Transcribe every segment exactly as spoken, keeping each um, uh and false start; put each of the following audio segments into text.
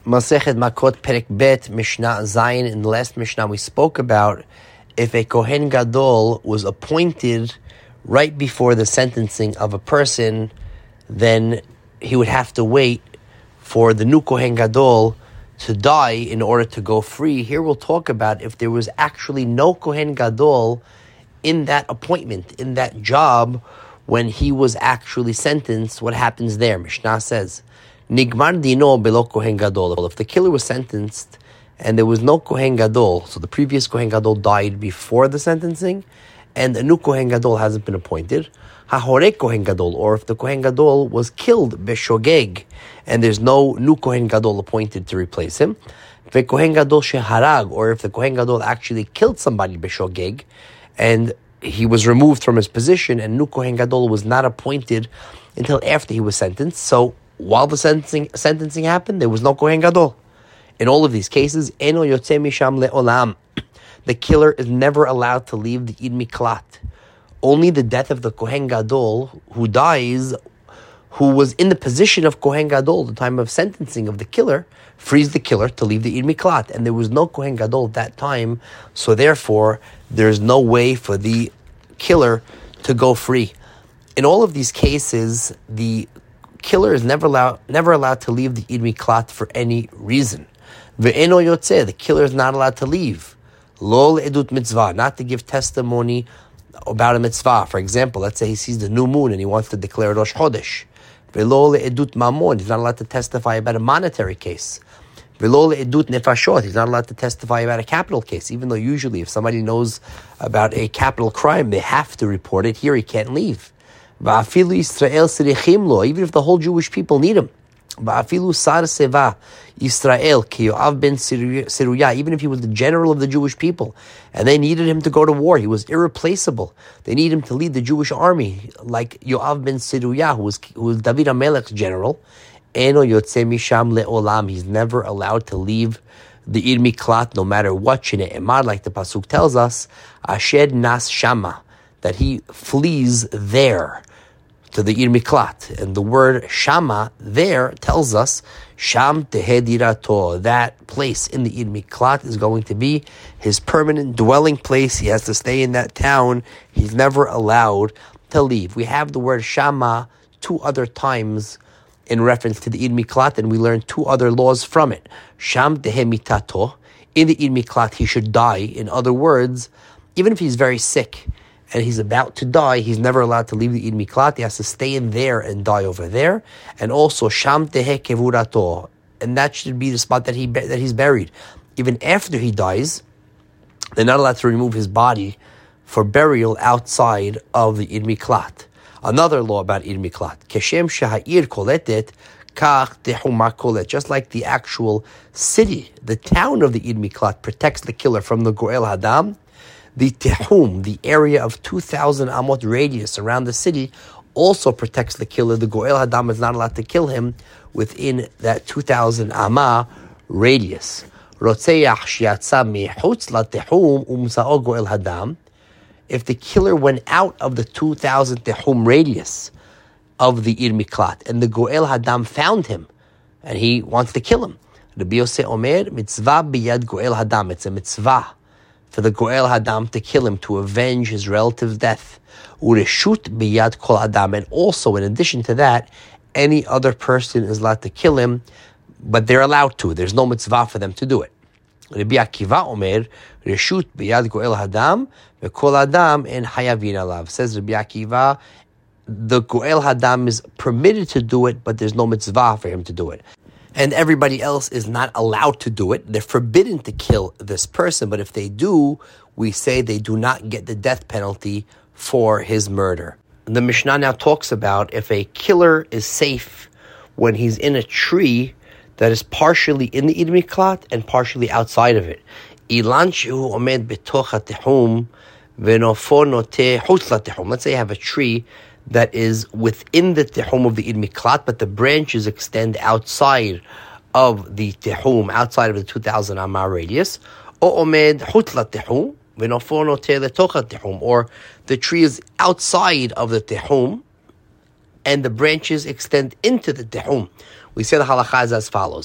Masechet Makot Perek Bet Mishnah Zayin. In the last Mishnah we spoke about if a Kohen Gadol was appointed right before the sentencing of a person, then he would have to wait for the new Kohen Gadol to die in order to go free. Here we'll talk about if there was actually no Kohen Gadol in that appointment, in that job, when he was actually sentenced, what happens there? Mishnah says, Nigmar dino belo Kohen Gadol. If the killer was sentenced and there was no Kohen Gadol, so the previous Kohen Gadol died before the sentencing, and a new Kohen Gadol hasn't been appointed, Hahore Kohen Gadol, or if the Kohen Gadol was killed beshogeg, and there's no new Kohen Gadol appointed to replace him, Kohen Gadol sheharag, or if the Kohen Gadol actually killed somebody beshogeg, and he was removed from his position, and new Kohen Gadol was not appointed until after he was sentenced. So while the sentencing sentencing happened, there was no Kohen Gadol. In all of these cases, eno yotze misham le'olam. The killer is never allowed to leave the Id Miklat. Only the death of the Kohen Gadol who dies, who was in the position of Kohen Gadol at the time of sentencing of the killer, frees the killer to leave the Id Miklat. And there was no Kohen Gadol at that time, so therefore there's no way for the killer to go free. In all of these cases, the killer is never allowed never allowed to leave the Id Miklat for any reason. Ve'eno yotzeh, the killer is not allowed to leave. Lo le'edut mitzvah, not to give testimony about a mitzvah. For example, let's say he sees the new moon and he wants to declare Rosh Chodesh. Ve'lo le'edut mamon, he's not allowed to testify about a monetary case. Ve'lo le'edut nefashot, he's not allowed to testify about a capital case, even though usually if somebody knows about a capital crime, they have to report it. Here he can't leave. Va'afilu Yisrael sirichim lo, even if the whole Jewish people need him. Va'afilu sar seva Yisrael ki Yoav ben Seruya, even if he was the general of the Jewish people, and they needed him to go to war, he was irreplaceable. They need him to lead the Jewish army, like Yoav ben Seruya, who was who was David HaMelech's general. Eno yotze misham le'olam, he's never allowed to leave the Id Miklat, no matter what. Shne'emar, like the pasuk tells us, Asher nas shama, that he flees there to the Id Miklat. And the word shama there tells us sham tehedirato, that place in the Id Miklat is going to be his permanent dwelling place. He has to stay in that town. He's never allowed to leave. We have the word shama two other times in reference to the Id Miklat, and we learn two other laws from it. Sham tehemitato, in the Id Miklat he should die. In other words, even if he's very sick and he's about to die, he's never allowed to leave the Id Miklat. He has to stay in there and die over there. And also, Sham tehe kevurato, and that should be the spot that he that he's buried. Even after he dies, they're not allowed to remove his body for burial outside of the Id Miklat. Another law about Id Miklat, Keshem sheha'ir koletet, kach tehuma kolet. Just like the actual city, the town of the Id Miklat protects the killer from the Goel Hadam, the Tehum, the area of two thousand amot radius around the city, also protects the killer. The Goel Hadam is not allowed to kill him within that two thousand amah radius. Rotzeach shiatza mechutz latehum umsa'o Goel Hadam. If the killer went out of the two thousand Tehum radius of the Id Miklat, and the Goel Hadam found him, and he wants to kill him, Rabbi Yosef Omer, mitzvah biyad Goel Hadam. It's a mitzvah for the Goel Hadam to kill him, to avenge his relative's death. Ureshut biyad kol Adam. And also, in addition to that, any other person is allowed to kill him, but they're allowed to. There's no mitzvah for them to do it. Rabbi Akiva Omer, Reshut biyad Goel Hadam, ve'kol Adam en hayavin alav. Says Rabbi Akiva, the Goel Hadam is permitted to do it, but there's no mitzvah for him to do it. And everybody else is not allowed to do it. They're forbidden to kill this person, but if they do, we say they do not get the death penalty for his murder. The Mishnah now talks about if a killer is safe when he's in a tree that is partially in the Id Miklat and partially outside of it. Ilan shehu omed betoch hatehum v'nofo noteh chutz latehum. Let's say you have a tree that is within the tehum of the Id Miklat, but the branches extend outside of the tehum, outside of the two thousand amah radius. O omed chutz latehum v'nofo noteh letoch hatehum, or the tree is outside of the tehum and the branches extend into the tehum. We say the halakha is as follows.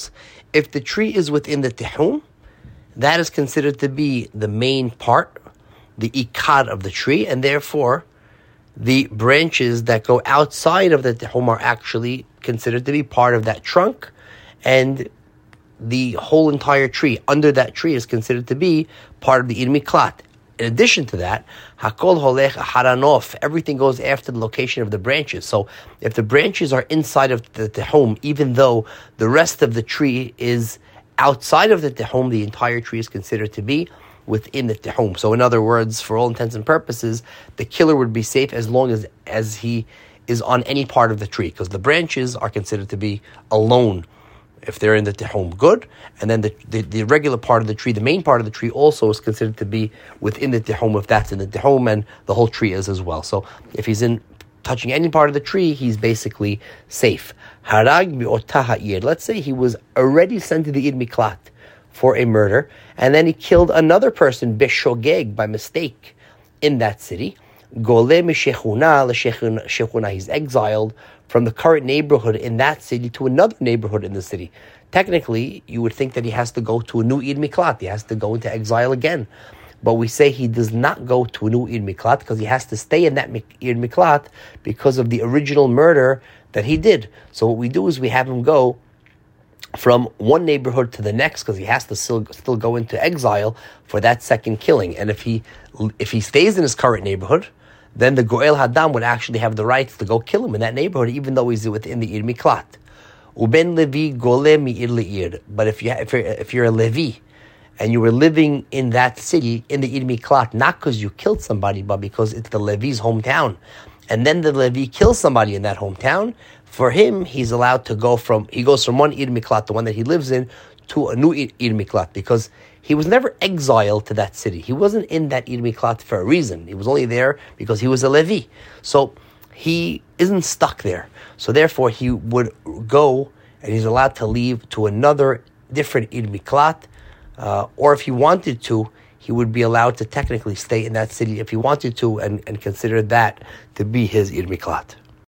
if the tree is within the Tehum, that is considered to be the main part, the ikad of the tree, and therefore the branches that go outside of the Tehum are actually considered to be part of that trunk, and the whole entire tree under that tree is considered to be part of the Ir Miklat. In addition to that, Hakol Holech Haranof, everything goes after the location of the branches. So if the branches are inside of the Tehum, even though the rest of the tree is outside of the Tehum, the entire tree is considered to be within the Tehum. So in other words, for all intents and purposes, the killer would be safe as long as, as he is on any part of the tree, because the branches are considered to be alone if they're in the Tehum, good. And then the, the, the regular part of the tree, the main part of the tree, also is considered to be within the Tehum if that's in the Tehum, and the whole tree is as well. So if he's in touching any part of the tree, he's basically safe. Harag bi'otah ha'ir. Let's say he was already sent to the Ir Miklat for a murder, and then he killed another person, beshogeg, by mistake, in that city. Gole mishechuna l'shechuna. He's exiled from the current neighborhood in that city to another neighborhood in the city. Technically, you would think that he has to go to a new Ir Miklat. He has to go into exile again. But we say he does not go to a new Ir Miklat because he has to stay in that Ir Miklat because of the original murder that he did. So what we do is we have him go from one neighborhood to the next because he has to still, still go into exile for that second killing. And if he if he stays in his current neighborhood, then the Goel Hadam would actually have the right to go kill him in that neighborhood, even though he's within the Ir Miklat. Uben Levi Gole mi'ir le'ir. But if you if you're, if you're a Levi and you were living in that city in the Ir Miklat, not because you killed somebody, but because it's the Levi's hometown, and then the Levi kills somebody in that hometown, for him he's allowed to go from he goes from one Ir Miklat, the one that he lives in, to a new Ir, Ir Miklat, because he was never exiled to that city. He wasn't in that Ir Miklat for a reason. He was only there because he was a Levi. So he isn't stuck there. So therefore he would go and he's allowed to leave to another different Ir Miklat. Uh, or if he wanted to, he would be allowed to technically stay in that city if he wanted to and, and consider that to be his Ir Miklat.